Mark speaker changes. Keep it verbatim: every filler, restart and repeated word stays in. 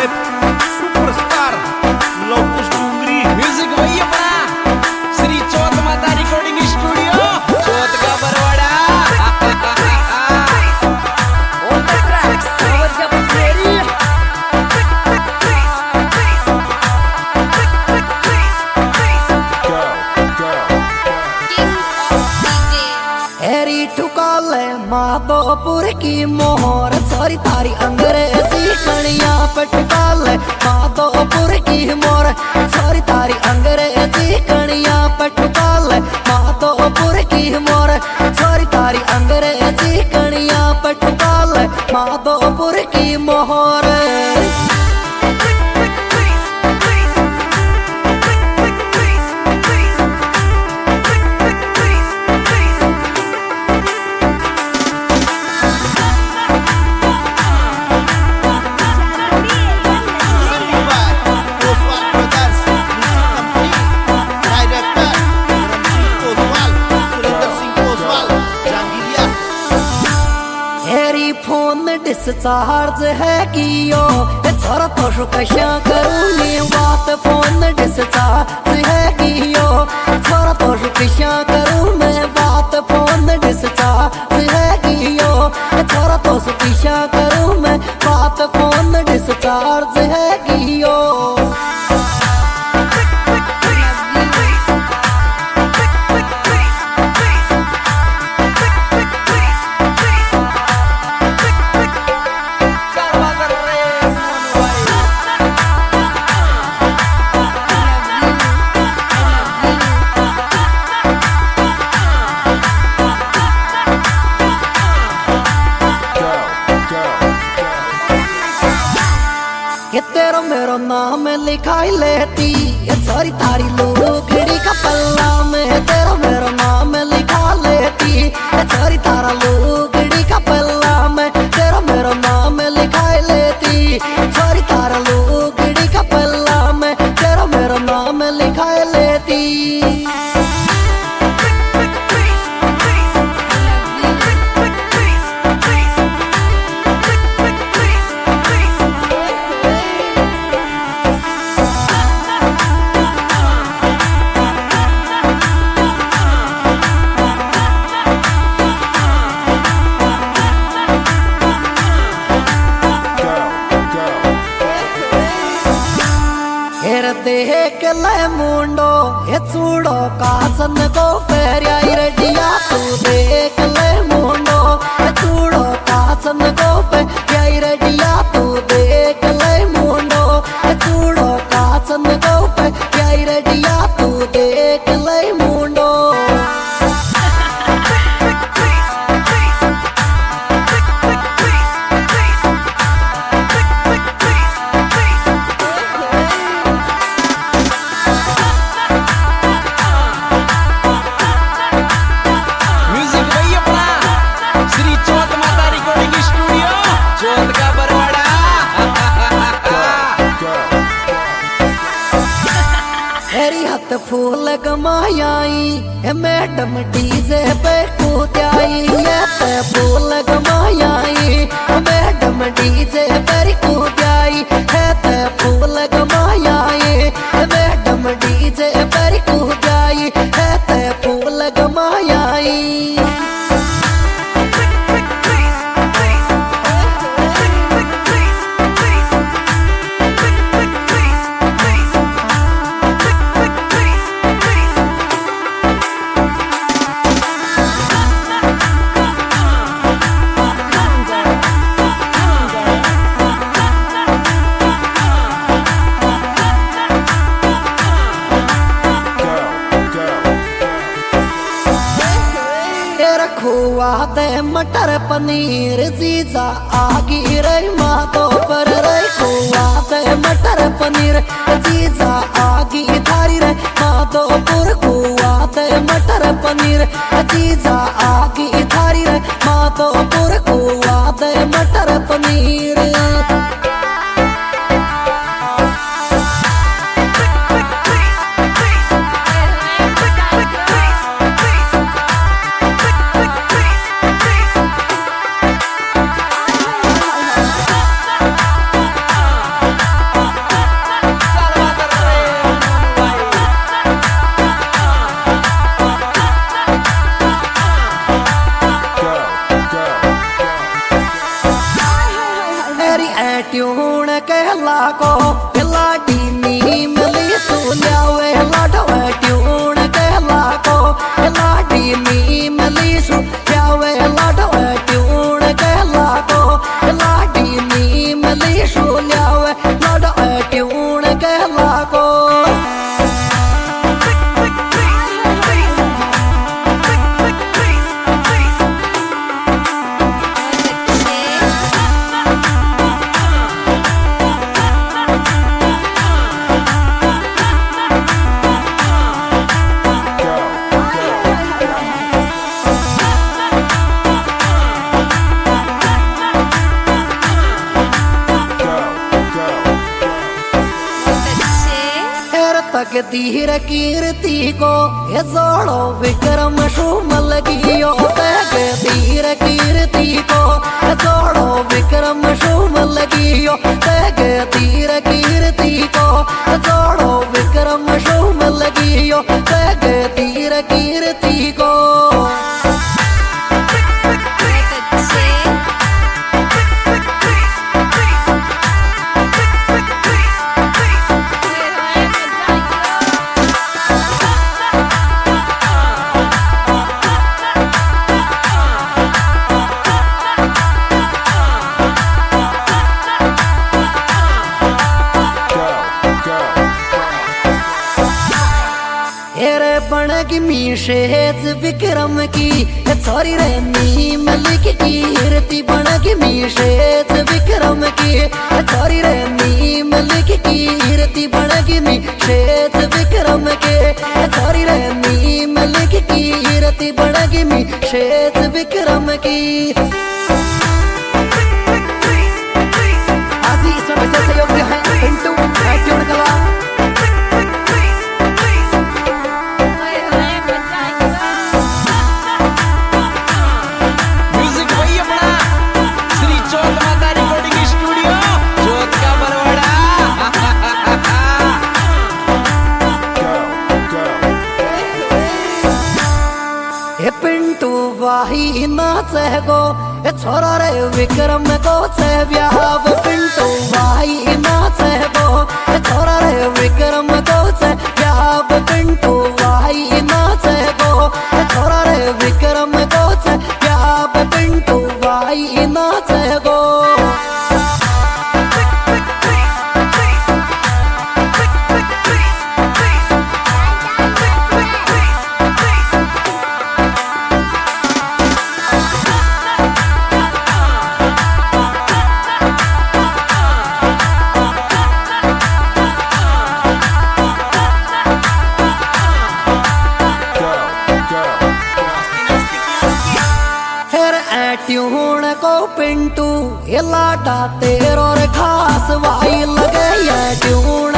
Speaker 1: superstar Lavkush डोंगरी
Speaker 2: music वही अपना श्री चौथ माता रिकॉर्डिंग स्टूडियो चौथ का बरवाड़ा
Speaker 3: माधोपुर की मोहर सारी तारी अंग्रेजी कणिया पटकाल माधोपुर की मोहर सारी तारी अंग्रेजी कणिया पटकाल माधोपुर की मोहर सारी तारी अंग्रेजी कणिया पटकाल माधोपुर की मोहर डिस्चार्ज है कियो छोरा तो शु कशा करूंगी बात फोन डिस्चार्ज है कियो छोरा तो शु कशा करूं मैं बात फोन डिस्चार्ज है कियो छोरा तो शु कशा करूं मैं बात फोन डिस्चार्ज है कियो ये तेरा मेरा नाम लिखाई लेती ये सारी तारी लुगड़ी का पल्ला में तेरा मेरा नाम लिखा लेती ये सारी तारा लुगड़ी का पल्ला में तेरा मेरा नाम लिखाई लेती सारी तारा लुगड़ी का पल्ला में तेरा मेरा नाम लिखाई लेती देख ले मुंडो ये चूड़ो कासन को फेरियाई रेडिया तू देख ले मुंडो ये चूड़ो कासन को फेरियाई रेडिया तू देख ले मुंडो ये चूड़ो कासन को फेरियाई रेडिया तू देख ले मुंडो फूल गमायाई मैडम डीजे पे कूदाई ये फूल गमायाई मैडम डीजे पर कूदाई है फूल गमायाई मैडम डीजे पर कूदाई है फूल गमायाई खुआ दे मटर पनीर जीजा आगी रे मातो पर रे खुआ दे मटर पनीर जीजा आगी थारी रे मातो पर खुआ दे मटर पनीर जीजा आगी थारी रे मातो पर खुआ दे मटर पनीर ट्यून कहला को लाडी नी मिली सुल्यावे लाडवे ट्यून कहला को लाडी नी मिली सुल्यावे लाडवे ट्यून कहला को लाडी नी मिली सुल्यावे लाडवे ट्यून कहला को तकदीर कीर्ति को ये जोड़ो विक्रम शुम लगियो तकदीर कीर्ति को ये जोड़ो विक्रम शुम लगियो तकदीर कीर्ति को ये जोड़ो विक्रम शुम लगियो तकदीर कीर्ति को बनगी मीशेज विक्रम की सॉरी रेनी मलिक की कीर्ति बनगी मीशेज विक्रम की सॉरी रेनी मलिक की कीर्ति बनगी मीशेज विक्रम के सॉरी रेनी मलिक की कीर्ति बनगी मीशेज विक्रम की आज इस समय से सहयोग है पिंटू ट्यून कला पिंटू वाही नाच गो छोरा रे विक्रम को से ब्याह पिंटू वाही नाच गो छोरा रे विक्रम को से ब्याह पिंटू वाही नाच गो छोरा रे विक्रम को से ब्याह पिंटू वाही नाच गो ट्यून को पिंटू ये लाडा तेरो रे खास वाई लगे ये ट्यून